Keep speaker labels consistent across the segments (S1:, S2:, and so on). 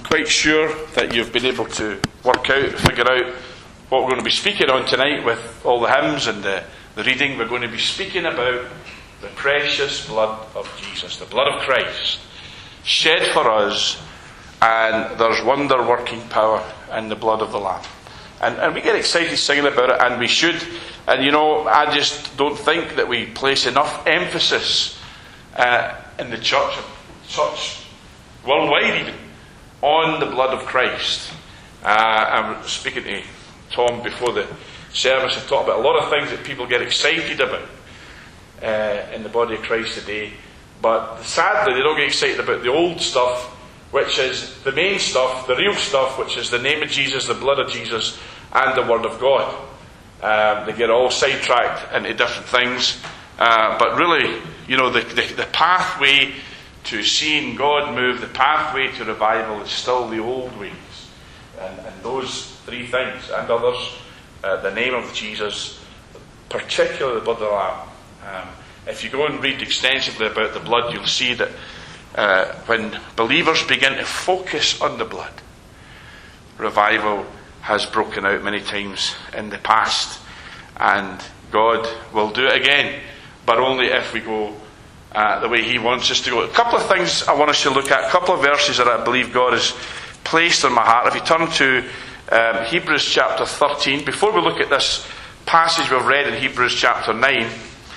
S1: quite sure that you've been able to figure out what we're going to be speaking on tonight with all the hymns and the reading. We're going to be speaking about the precious blood of Jesus, the blood of Christ, shed for us, and there's wonder-working power in the blood of the Lamb. And we get excited singing about it, and we should. And I just don't think that we place enough emphasis in the church worldwide even, on the blood of Christ. I'm speaking to Tom before the service and talked about a lot of things that people get excited about in the body of Christ today. But sadly, they don't get excited about the old stuff, which is the main stuff, the real stuff, which is the name of Jesus, the blood of Jesus, and the Word of God. They get all sidetracked into different things. But really, the pathway to seeing God move, the pathway to revival is still the old ways. And those three things, and others, the name of Jesus, particularly the blood of the Lamb. If you go and read extensively about the blood, you'll see that when believers begin to focus on the blood, revival has broken out many times in the past, and God will do it again, but only if we go the way He wants us to go. A couple of things I want us to look at, a couple of verses that I believe God has placed on my heart. If you turn to Hebrews chapter 13, before we look at this passage we've read in Hebrews chapter 9,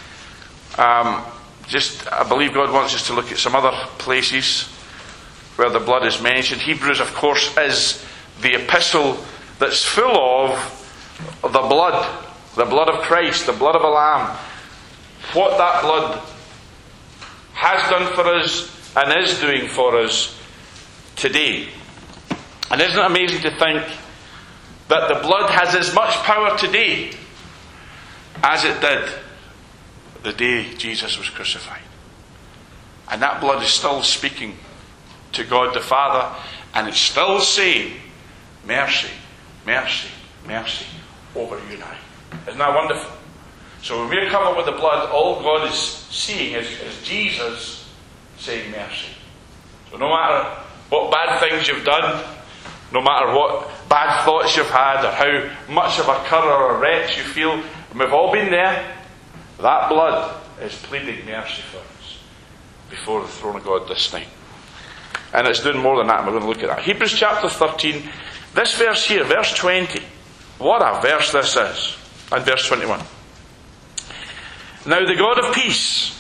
S1: I believe God wants us to look at some other places where the blood is mentioned. Hebrews, of course, is the epistle that's full of the blood of Christ, the blood of a lamb. What that blood has done for us and is doing for us today. And isn't it amazing to think that the blood has as much power today as it did the day Jesus was crucified? And that blood is still speaking to God the Father, and it's still saying, mercy, mercy, mercy over you and I. Isn't that wonderful? So when we're covered with the blood, all God is seeing is Jesus saying mercy. So no matter what bad things you've done, no matter what bad thoughts you've had, or how much of a cur or a wretch you feel, and we've all been there, that blood is pleading mercy for us before the throne of God this night. And it's doing more than that, and we're going to look at that. Hebrews chapter 13, this verse here, verse 20. What a verse this is. And verse 21. Now the God of peace,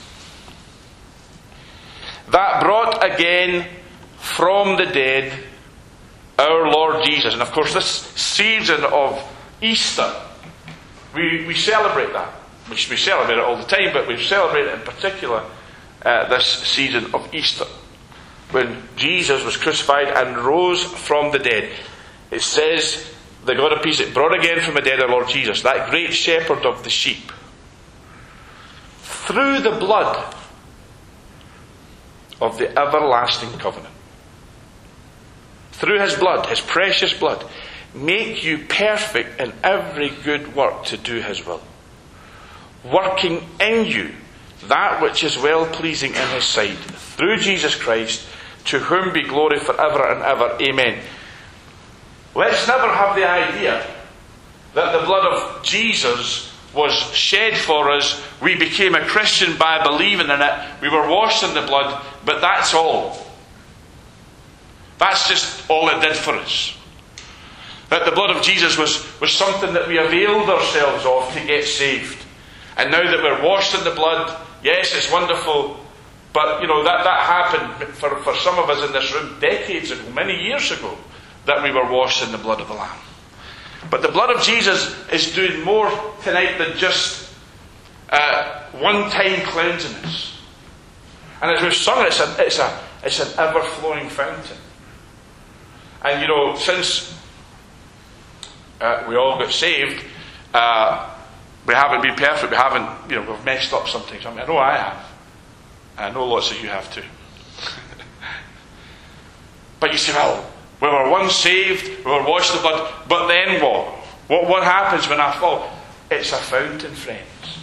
S1: that brought again from the dead our Lord Jesus. And of course this season of Easter, we celebrate that. We celebrate it all the time, but we celebrate it in particular this season of Easter, when Jesus was crucified and rose from the dead. It says, the God of peace, it brought again from the dead our Lord Jesus, that great shepherd of the sheep, through the blood of the everlasting covenant. Through His blood, His precious blood, make you perfect in every good work to do His will, working in you that which is well-pleasing in His sight, through Jesus Christ, to whom be glory forever and ever. Amen. Let's never have the idea that the blood of Jesus was shed for us. We became a Christian by believing in it. We were washed in the blood, but that's all. That's just all it did for us. That the blood of Jesus was something that we availed ourselves of to get saved. And now that we're washed in the blood, yes, it's wonderful, but that happened for some of us in this room decades ago, many years ago, that we were washed in the blood of the Lamb. But the blood of Jesus is doing more tonight than just one-time cleansing us. And as we've sung, it's an ever-flowing fountain. And since we all got saved, we haven't been perfect. We've messed up sometimes. I know I have. I know lots of you have too. But you say, well, we were once saved, we were washed in the blood, but then what? What happens when I fall? It's a fountain, friends.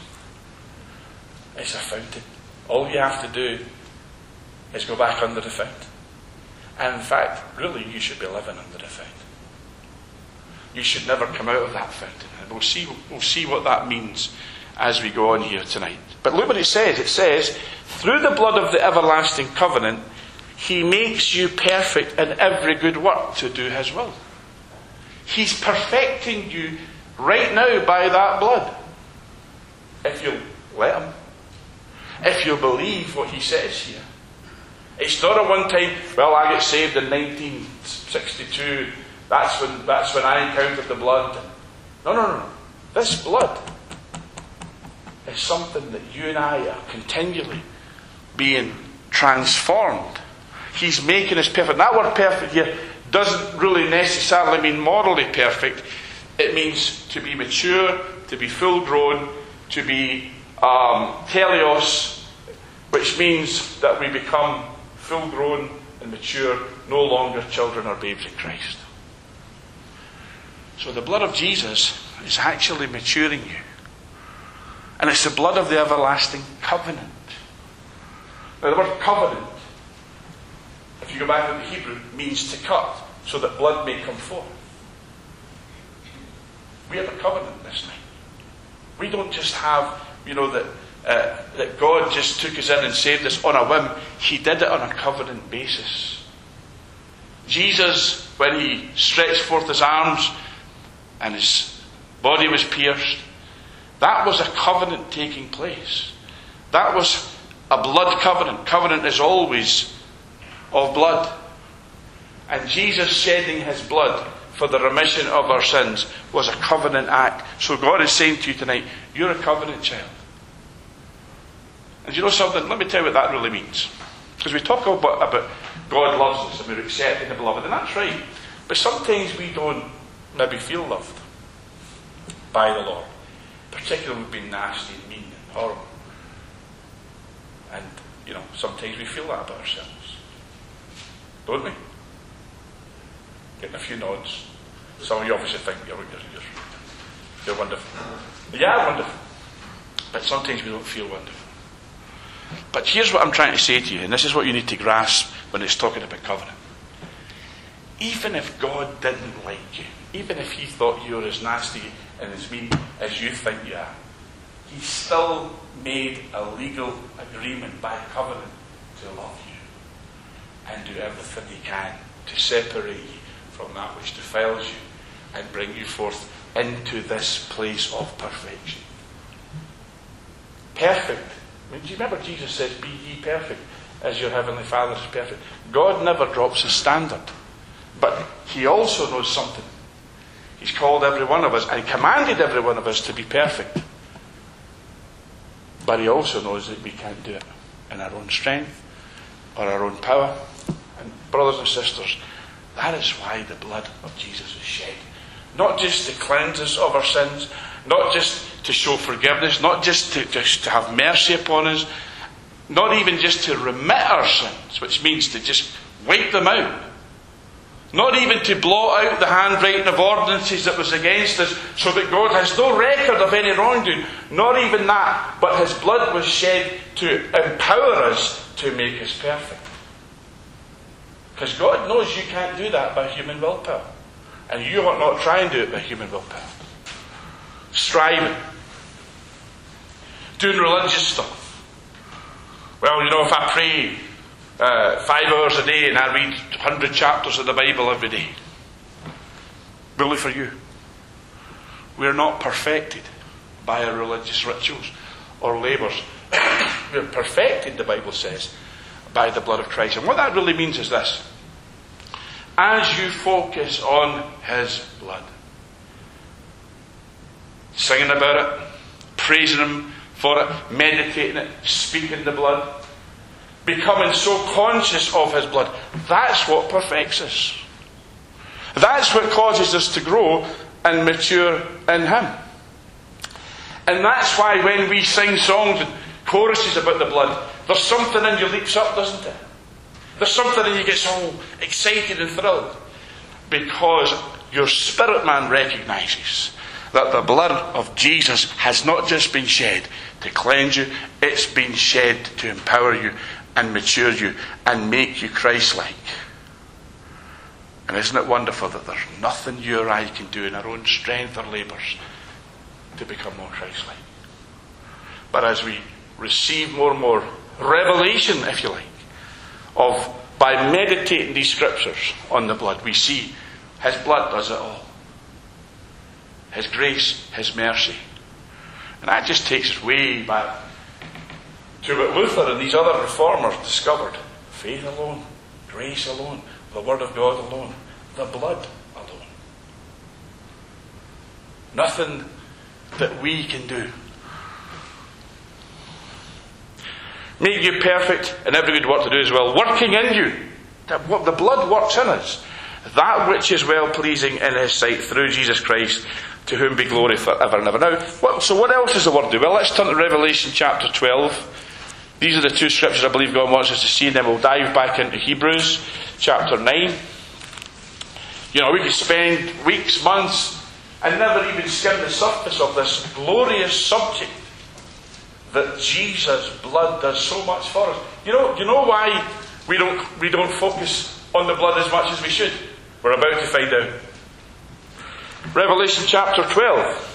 S1: It's a fountain. All you have to do is go back under the fountain. And in fact, really, you should be living under the fountain. You should never come out of that fountain. And we'll see what that means as we go on here tonight. But look what it says. It says, through the blood of the everlasting covenant, he makes you perfect in every good work to do his will. He's perfecting you right now by that blood. If you'll let him. If you'll believe what he says here. It's not a one-time, well, I got saved in 1962. That's when I encountered the blood. No. This blood is something that you and I are continually being transformed. He's making us perfect. That word perfect here doesn't really necessarily mean morally perfect. It means to be mature, to be full grown, to be teleos, which means that we become full grown and mature, no longer children or babes in Christ. So the blood of Jesus is actually maturing you. And it's the blood of the everlasting covenant. Now the word covenant, if you go back into Hebrew, means to cut, so that blood may come forth. We have a covenant this night. We don't just have, that God just took us in and saved us on a whim. He did it on a covenant basis. Jesus, when he stretched forth his arms and his body was pierced, that was a covenant taking place. That was a blood covenant. Covenant is always of blood. And Jesus shedding his blood for the remission of our sins was a covenant act. So God is saying to you tonight, you're a covenant child. And you know something? Let me tell you what that really means. Because we talk about God loves us and we're accepting the beloved, and that's right. But sometimes we don't maybe feel loved by the Lord. Particularly we've been nasty and mean and horrible. And, sometimes we feel that about ourselves. Don't we? Getting a few nods. Some of you obviously think you're wonderful. You are wonderful. But sometimes we don't feel wonderful. But here's what I'm trying to say to you, and this is what you need to grasp when it's talking about covenant. Even if God didn't like you, even if he thought you were as nasty and as mean as you think you are, he still made a legal agreement by covenant to love you and do everything he can to separate you from that which defiles you and bring you forth into this place of perfection. Perfect. Do you remember Jesus says, be ye perfect as your heavenly Father is perfect? God never drops his standard. But he also knows something. He's called every one of us and commanded every one of us to be perfect. But he also knows that we can't do it in our own strength or our own power. And brothers and sisters, that is why the blood of Jesus is shed. Not just to cleanse us of our sins, not just to show forgiveness, not just to have mercy upon us, not even just to remit our sins, which means to just wipe them out. Not even to blot out the handwriting of ordinances that was against us so that God has no record of any wrongdoing. Not even that, but his blood was shed to empower us to make us perfect. Because God knows you can't do that by human willpower. And you ought not try and do it by human willpower. Striving. Doing religious stuff. Well, if I pray 5 hours a day and I read 100 chapters of the Bible every day. Really for you. We're not perfected by our religious rituals or labours. We're perfected, the Bible says, by the blood of Christ. And what that really means is this. As you focus on his blood, singing about it, praising him for it, meditating it, speaking the blood, becoming so conscious of his blood, that's what perfects us. That's what causes us to grow and mature in him. And that's why when we sing songs and choruses about the blood, there's something in you leaps up, doesn't it? There's something in you gets all excited and thrilled. Because your spirit man recognises that the blood of Jesus has not just been shed to cleanse you, it's been shed to empower you and mature you and make you Christ-like. And isn't it wonderful that there's nothing you or I can do in our own strength or labours to become more Christ-like? But as we receive more and more revelation, if you like, by meditating these scriptures on the blood, we see His blood does it all. His grace, His mercy. And that just takes us way back to what Luther and these other reformers discovered. Faith alone, grace alone, the Word of God alone, the blood alone. Nothing that we can do. Make you perfect in every good work to do as well, working in you. The blood works in us. That which is well pleasing in His sight through Jesus Christ, to whom be glory for ever and ever. Now, so what else does the Word do? Well, let's turn to Revelation chapter 12. These are the two scriptures I believe God wants us to see, and then we'll dive back into Hebrews chapter 9. You know, we could spend weeks, months, and never even skim the surface of this glorious subject that Jesus' blood does so much for us. You know why we don't focus on the blood as much as we should? We're about to find out. Revelation chapter 12.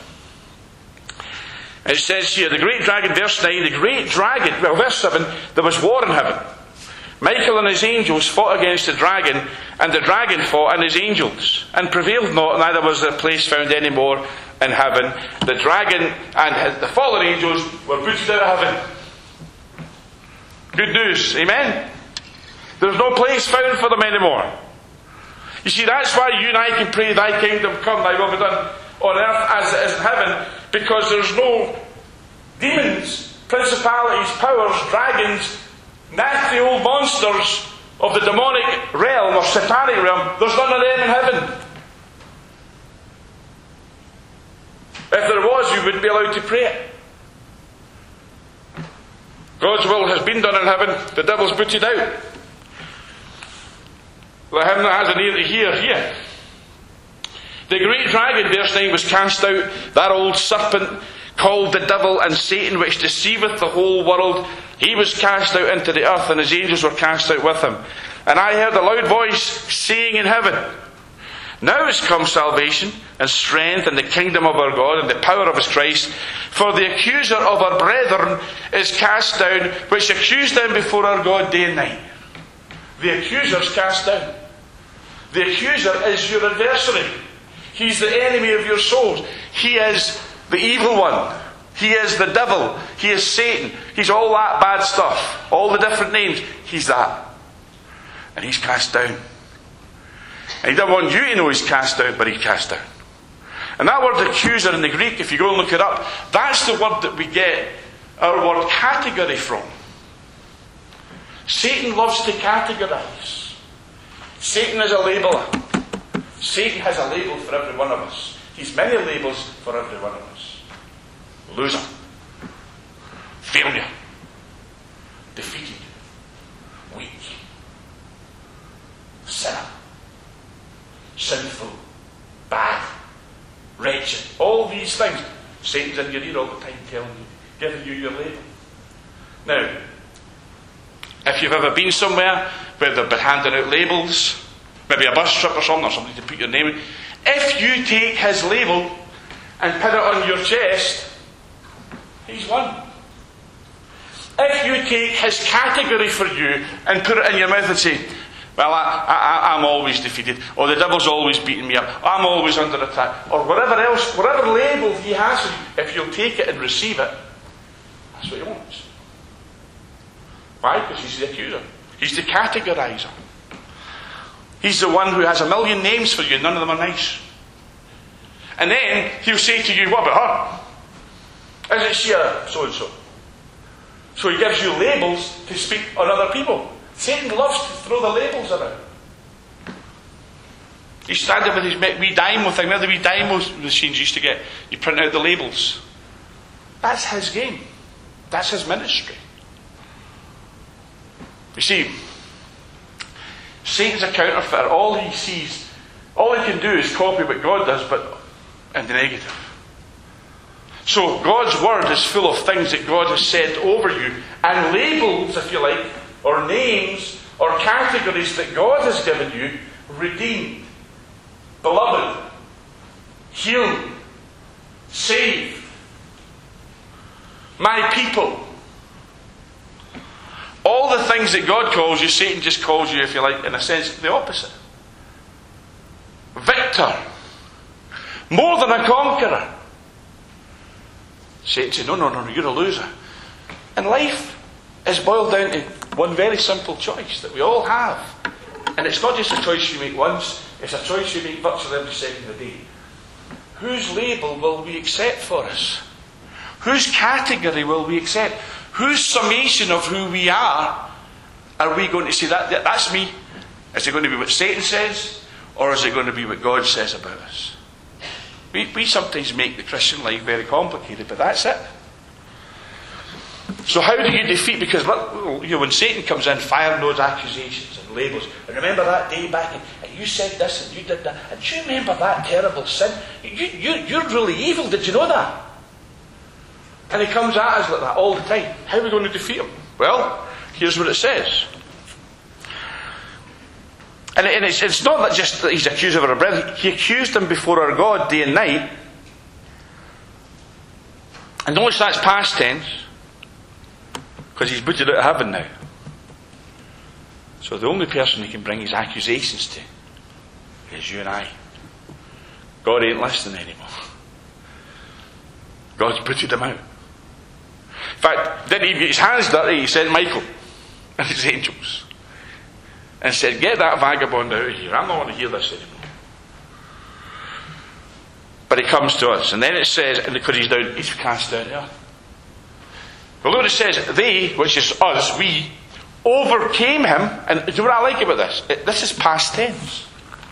S1: It says here, the great dragon, verse 9, the great dragon, well, verse 7, there was war in heaven. Michael and his angels fought against the dragon, and the dragon fought and his angels, and prevailed not, neither was their place found any more in heaven. The dragon and the fallen angels were booted out of heaven. Good news, amen? There's no place found for them anymore. You see, that's why you and I can pray, Thy kingdom come, Thy will be done on earth as it is in heaven, because there's no demons, principalities, powers, dragons, nasty old monsters of the demonic realm or satanic realm. There's none of them in heaven. If there was, you wouldn't be allowed to pray it. God's will has been done in heaven. The devil's booted out. Let him that has an ear to hear. The great dragon, verse 9, was cast out, that old serpent called the devil and Satan, which deceiveth the whole world. He was cast out into the earth, and his angels were cast out with him. And I heard a loud voice saying in heaven, Now is come salvation and strength and the kingdom of our God and the power of His Christ. For the accuser of our brethren is cast down, which accused them before our God day and night. The accuser is cast down. The accuser is your adversary. He's the enemy of your souls. He is the evil one. He is the devil. He is Satan. He's all that bad stuff. All the different names. He's that. And he's cast down. And he doesn't want you to know he's cast out, but he's cast down. And that word accuser in the Greek, if you go and look it up, that's the word that we get our word category from. Satan loves to categorize. Satan is a labeler. Satan has a label for every one of us. He's many labels for every one of us. Loser. Failure. Defeated. Weak. Sinner. Sinful. Bad. Wretched. All these things. Satan's in your ear all the time telling you, giving you your label. Now, if you've ever been somewhere where they've been handing out labels, maybe a bus trip or something, or somebody to put your name in, if you take his label and put it on your chest, he's won. If you take his category for you and put it in your mouth and say, well, I'm always defeated, or the devil's always beating me up, I'm always under attack, or whatever else, whatever label he has for you, if you'll take it and receive it, that's what he wants. Why? Because he's the accuser. He's the categorizer. He's the one who has a million names for you, none of them are nice. And then he'll say to you, what about her? Isn't she a so-and-so? So he gives you labels to speak on other people. Satan loves to throw the labels around. He's standing with his wee dynamo thing. Remember the wee dynamo machines used to get? You print out the labels. That's his game. That's his ministry. You see, Satan's a counterfeit. All he sees, all he can do is copy what God does, but in the negative. So God's word is full of things that God has said over you, and labels, if you like, or names, or categories that God has given you, redeemed, beloved, healed, saved, my people. All the things that God calls you, Satan just calls you, if you like, in a sense, the opposite. Victor. More than a conqueror. Satan said, no, you're a loser. And life is boiled down to one very simple choice that we all have. And it's not just a choice you make once, it's a choice you make virtually every second of the day. Whose label will we accept for us? Whose category will we accept? Whose summation of who we are we going to say, that's me? Is it going to be what Satan says? Or is it going to be what God says about us? We sometimes make the Christian life very complicated, but that's it. So how do you defeat? Because when Satan comes in, firing those accusations and labels, and remember that day back, and you said this and you did that, and do you remember that terrible sin? You're really evil, did you know that? And he comes at us like that all the time. How are we going to defeat him? Well, here's what it says. And it's not that just that he's accused of our brethren. He accused them before our God day and night. And notice that's past tense, because he's booted out of heaven now. So the only person he can bring his accusations to is you and I. God ain't listening anymore. God's booted him out. In fact, didn't even get his hands dirty. He sent Michael and his angels and said, get that vagabond out of here. I'm not going to hear this anymore. But he comes to us. And then it says, and because he's cast down to earth. But look what it says. They, which is us, we, overcame him. And do you know what I like about this? This is past tense.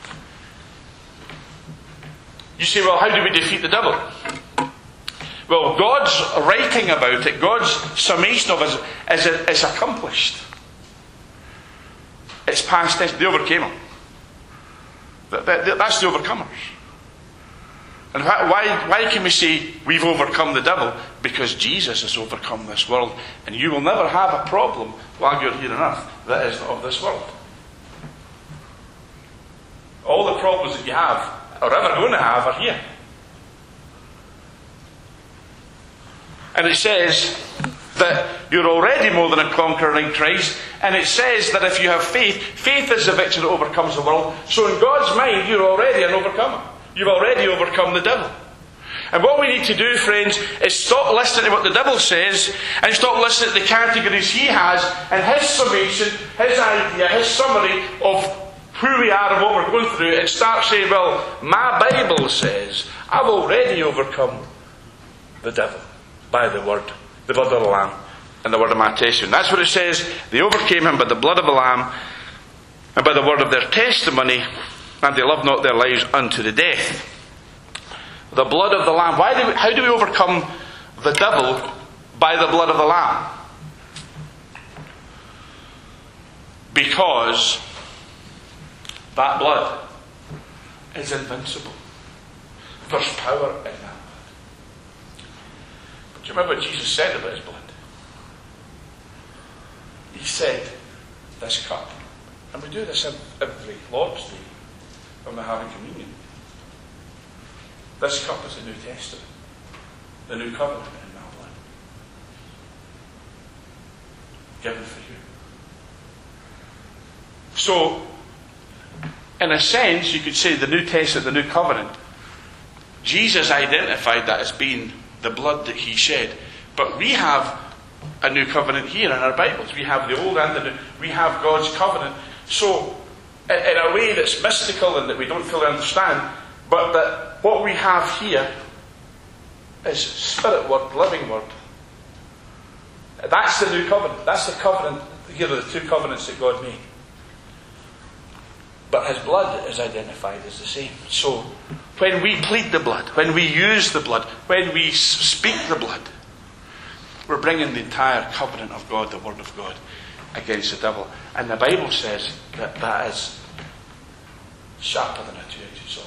S1: You say, well, how do we defeat the devil? Well, God's writing about it, God's summation of it is accomplished. It's past tense. They overcame him. That's the overcomers. And why can we say we've overcome the devil? Because Jesus has overcome this world. And you will never have a problem while you're here on earth that is of this world. All the problems that you have, or ever going to have, are here. And it says that you're already more than a conqueror in Christ. And it says that if you have faith, faith is the victory that overcomes the world. So in God's mind, you're already an overcomer. You've already overcome the devil. And what we need to do, friends, is stop listening to what the devil says and stop listening to the categories he has and his summation, his idea, his summary of who we are and what we're going through, and start saying, well, my Bible says I've already overcome the devil by the word, the blood of the Lamb, and the word of my testimony. That's what it says. They overcame him by the blood of the Lamb and by the word of their testimony, and they loved not their lives unto the death. The blood of the Lamb. How do we overcome the devil? By the blood of the Lamb. Because that blood is invincible. There's power in that blood. But do you remember what Jesus said about his blood? He said, this cup, and we do this every Lord's Day when we're having communion. This cup is the New Testament, the New Covenant in my blood, given for you. So, in a sense, you could say the New Testament, the New Covenant, Jesus identified that as being the blood that he shed. But we have a new covenant here in our Bibles. We have the old and the new. We have God's covenant. So, in a way that's mystical and that we don't fully understand, but that what we have here is Spirit Word, living Word. That's the new covenant. That's the covenant. Here are the two covenants that God made. But his blood is identified as the same. So, when we plead the blood, when we use the blood, when we speak the blood, we're bringing the entire covenant of God, the Word of God, against the devil. And the Bible says that that is sharper than a two-edged sword.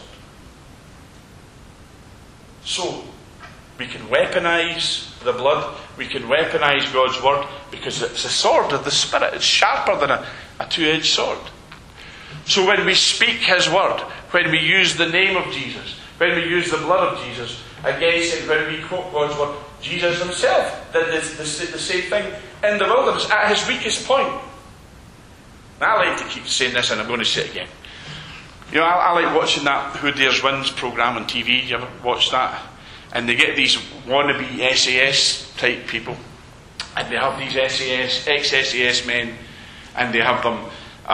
S1: So, we can weaponize the blood, we can weaponize God's Word, because it's a sword of the Spirit. It's sharper than a two-edged sword. So when we speak His word, when we use the name of Jesus, when we use the blood of Jesus against it, when we quote God's word, Jesus Himself did the same thing in the wilderness at His weakest point. And I like to keep saying this, and I'm going to say it again. You know, I like watching that Who Dares Wins program on TV. You ever watch that? And they get these wannabe SAS type people, and they have these ex-SAS men, and they have them,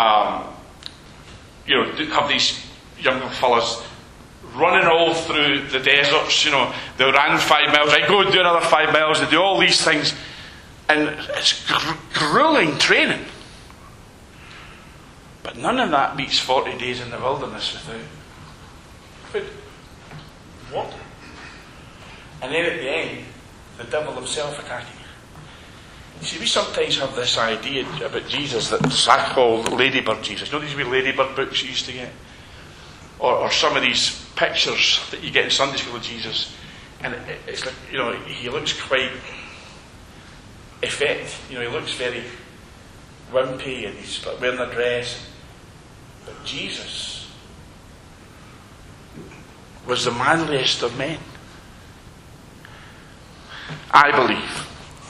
S1: have these young fellas running all through the deserts. You know, they ran 5 miles, right, go and do another 5 miles, they do all these things, and it's grueling training. But none of that beats 40 days in the wilderness without food, water. And then at the end, the devil himself attacking. You see, we sometimes have this idea about Jesus that I call Ladybird Jesus. You know these wee Ladybird books you used to get? Or some of these pictures that you get in Sunday school of Jesus. And it's like, you know, he looks quite effete. You know, he looks very wimpy and he's wearing a dress. But Jesus was the manliest of men. I believe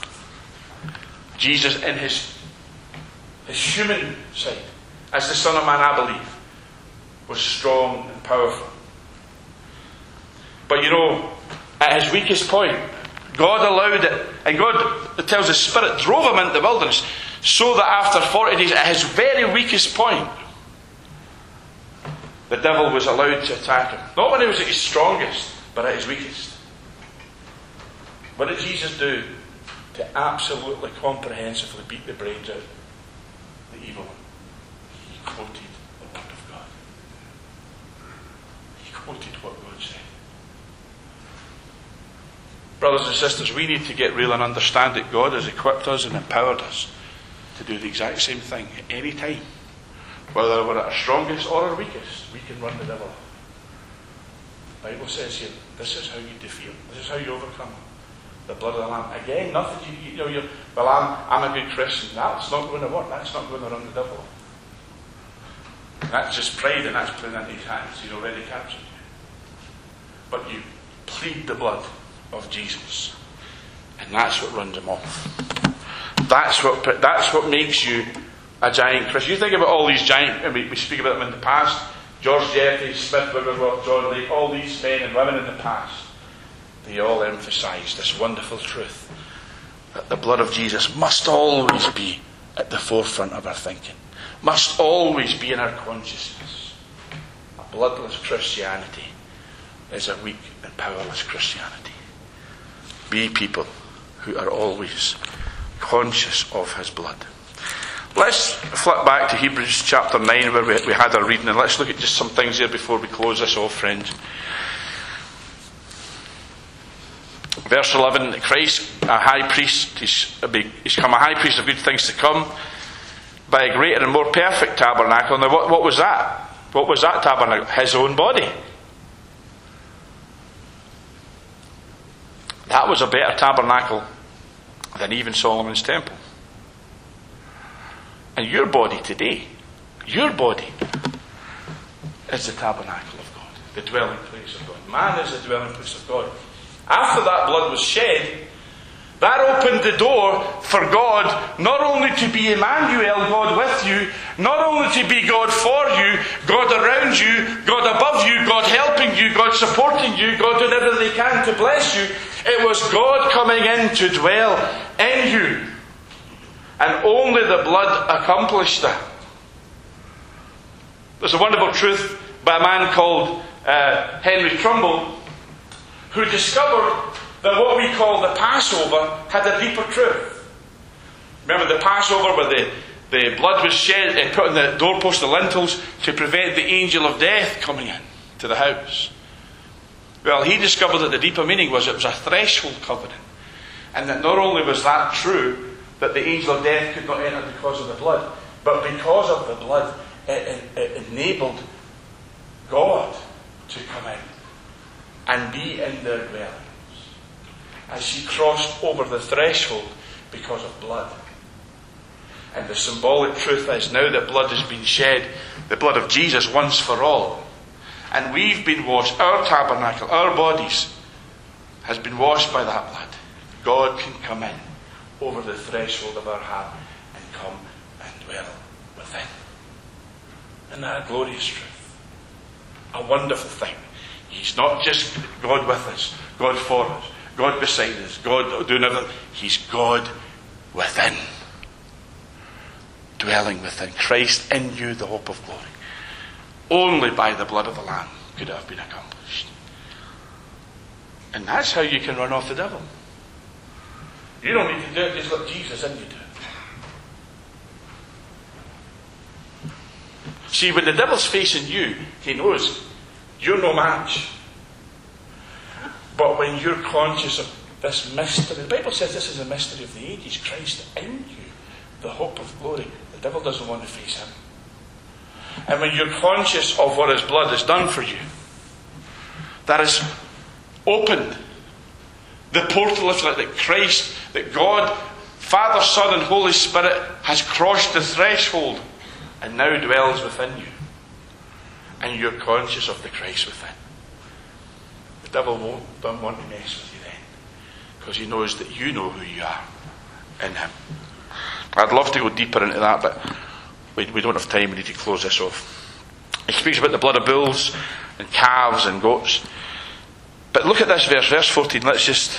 S1: Jesus in his human side, as the Son of Man, I believe, was strong and powerful. But you know, at his weakest point, God allowed it, and God, it tells the Spirit, drove him into the wilderness, so that after 40 days, at his very weakest point, the devil was allowed to attack him. Not when he was at his strongest, but at his weakest. What did Jesus do to absolutely comprehensively beat the brains out of the evil one? He quoted the word of God. He quoted what God said. Brothers and sisters, we need to get real and understand that God has equipped us and empowered us to do the exact same thing at any time. Whether we're at our strongest or our weakest, we can run the devil. The Bible says here, this is how you defeat him. This is how you overcome him. The blood of the Lamb. Again, nothing I'm a good Christian. That's not going to work. That's not going to run the devil. That's just pride, and that's playing into his hands. He's already captured you. But you plead the blood of Jesus, and that's what runs him off. That's what makes you a giant Christian. You think about all these giant, and we speak about them in the past. George Jeffreys, Smith Wigglesworth, John Lake, all these men and women in the past. They all emphasize this wonderful truth that the blood of Jesus must always be at the forefront of our thinking, must always be in our consciousness. A bloodless Christianity is a weak and powerless Christianity. Be people who are always conscious of his blood. Let's flip back to Hebrews chapter 9 where we had our reading, and let's look at just some things there before we close this off, friends. Verse 11, Christ, a high priest, he's come a high priest of good things to come by a greater and more perfect tabernacle. Now what was that? What was that tabernacle? His own body. That was a better tabernacle than even Solomon's temple. And your body today, your body is the tabernacle of God, the dwelling place of God. Man is the dwelling place of God. After that blood was shed, that opened the door for God not only to be Emmanuel, God with you, not only to be God for you, God around you, God above you, God helping you, God supporting you, God doing everything He can to bless you. It was God coming in to dwell in you. And only the blood accomplished that. There's a wonderful truth by a man called Henry Trumbull, who discovered that what we call the Passover had a deeper truth. Remember the Passover where the blood was shed and put on the doorpost, the lintels, to prevent the angel of death coming in to the house. Well, he discovered that the deeper meaning was it was a threshold covenant. And that not only was that true, that the angel of death could not enter because of the blood, but because of the blood, it enabled God to come in and be in their dwellings as He crossed over the threshold because of blood. And the symbolic truth is, now that blood has been shed, the blood of Jesus once for all, and we've been washed, our tabernacle, our bodies, has been washed by that blood. God can come in over the threshold of our heart and come and dwell within. Isn't that a glorious truth? A wonderful thing. He's not just God with us, God for us, God beside us, God doing everything. He's God within. Dwelling within. Christ in you, the hope of glory. Only by the blood of the Lamb could it have been accomplished. And that's how you can run off the devil. You don't need to do it, just let Jesus in you do it. See, when the devil's facing you, he knows you're no match. But when you're conscious of this mystery, the Bible says this is a mystery of the ages, Christ in you, the hope of glory. The devil doesn't want to face him. And when you're conscious of what his blood has done for you, that has opened the portal, if you like, that Christ, that God, Father, Son, and Holy Spirit has crossed the threshold and now dwells within you. And you're conscious of the Christ within. The devil don't want to mess with you then, because he knows that you know who you are in him. I'd love to go deeper into that, but we don't have time. We need to close this off. He speaks about the blood of bulls and calves and goats. But look at this verse 14. Let's just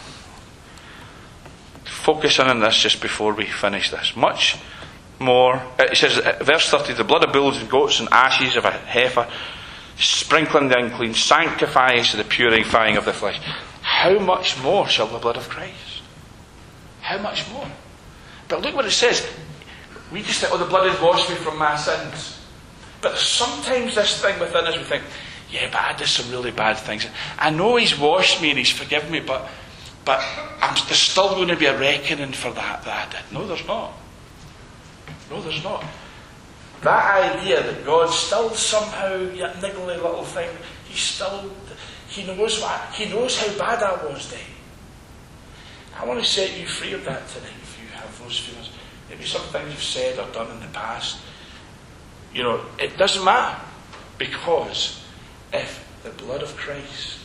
S1: focus in on this just before we finish this. Much more, it says, verse 30, the blood of bulls and goats and ashes of a heifer, sprinkling the unclean, sanctifies to the purifying of the flesh. How much more shall the blood of Christ? How much more? But look what it says. We just think, the blood has washed me from my sins. But sometimes this thing within us, we think, yeah, but I did some really bad things. I know he's washed me and he's forgiven me, but there's still going to be a reckoning for that I did. No, there's not. No, there's not. That idea that God still somehow, that niggly little thing, he knows how bad I was then. I want to set you free of that tonight if you have those feelings. Maybe some things you've said or done in the past. It doesn't matter, because if the blood of Christ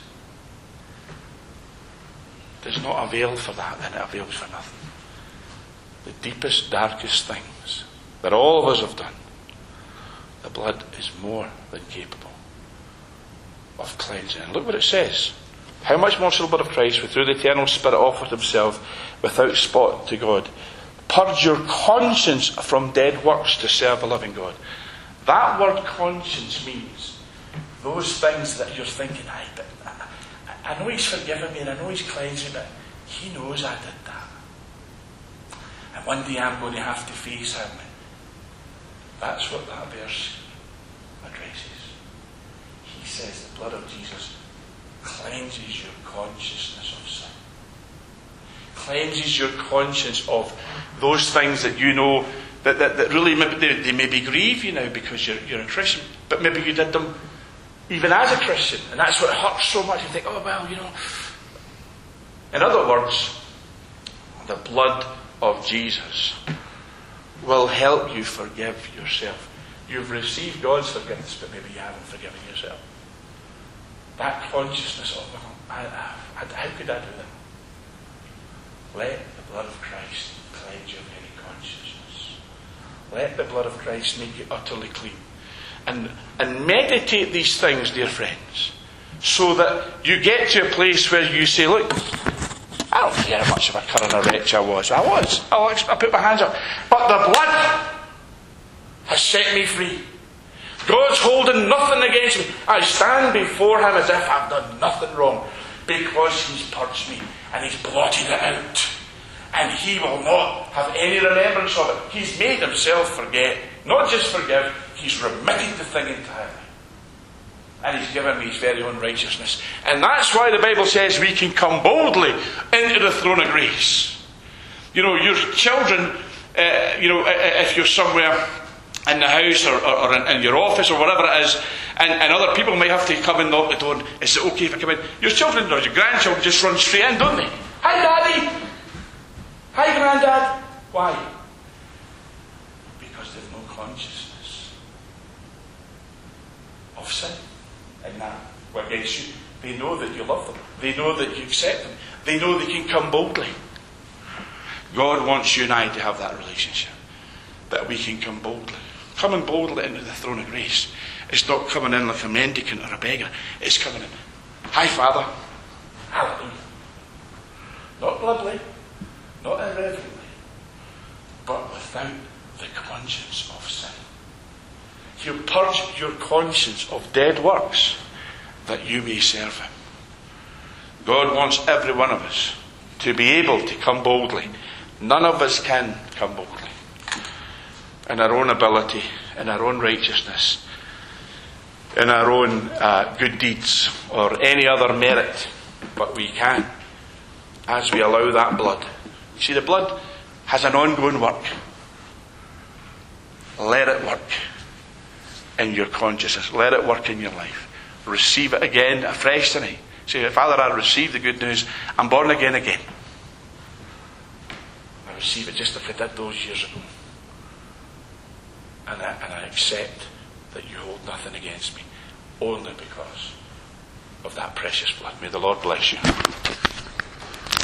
S1: does not avail for that, then it avails for nothing. The deepest, darkest things that all of us have done, the blood is more than capable of cleansing. And look what it says. How much more shall the blood of Christ, who through the eternal Spirit offered himself without spot to God, purge your conscience from dead works to serve a living God? That word conscience means those things that you're thinking, I know he's forgiven me and I know he's cleansed me, but he knows I did that. And one day I'm going to have to face him. That's what that verse addresses. He says the blood of Jesus cleanses your consciousness of sin. Cleanses your conscience of those things that you know that really they maybe grieve you now because you're a Christian, but maybe you did them even as a Christian, and that's what hurts so much. You think, In other words, the blood of Jesus will help you forgive yourself. You've received God's forgiveness, but maybe you haven't forgiven yourself. That consciousness of, how could I do that? Let the blood of Christ cleanse your very consciousness. Let the blood of Christ make you utterly clean. And meditate these things, dear friends, so that you get to a place where you say, look, I don't care how much of a cur and a wretch I was. I put my hands up. But the blood has set me free. God's holding nothing against me. I stand before him as if I've done nothing wrong, because he's purged me and he's blotted it out. And he will not have any remembrance of it. He's made himself forget. Not just forgive, he's remitted the thing entirely. And he's given me his very own righteousness. And that's why the Bible says we can come boldly into the throne of grace. Your children, if you're somewhere in the house or in your office or whatever it is, and other people may have to come and knock the door, is it okay if I come in? Your children or your grandchildren just run straight in, don't they? Hi, Daddy! Hi, Grandad! Why? have no consciousness of sin in that were against you. They know that you love them. They know that you accept them. They know they can come boldly. God wants you and I to have that relationship, that we can come boldly. Coming boldly into the throne of grace. It's not coming in like a mendicant or a beggar. It's coming in, hi Father, hallelujah. Not glibly, not irreverently, but without the conscience of sin. He'll purge your conscience of dead works that you may serve Him. God wants every one of us to be able to come boldly. None of us can come boldly in our own ability, in our own righteousness, in our own good deeds, or any other merit, but we can, as we allow that blood. You see, the blood has an ongoing work. Let it work in your consciousness. Let it work in your life. Receive it again, afresh tonight. Say, Father, I receive the good news. I'm born again. I receive it just like I did those years ago. And I accept that you hold nothing against me, only because of that precious blood. May the Lord bless you.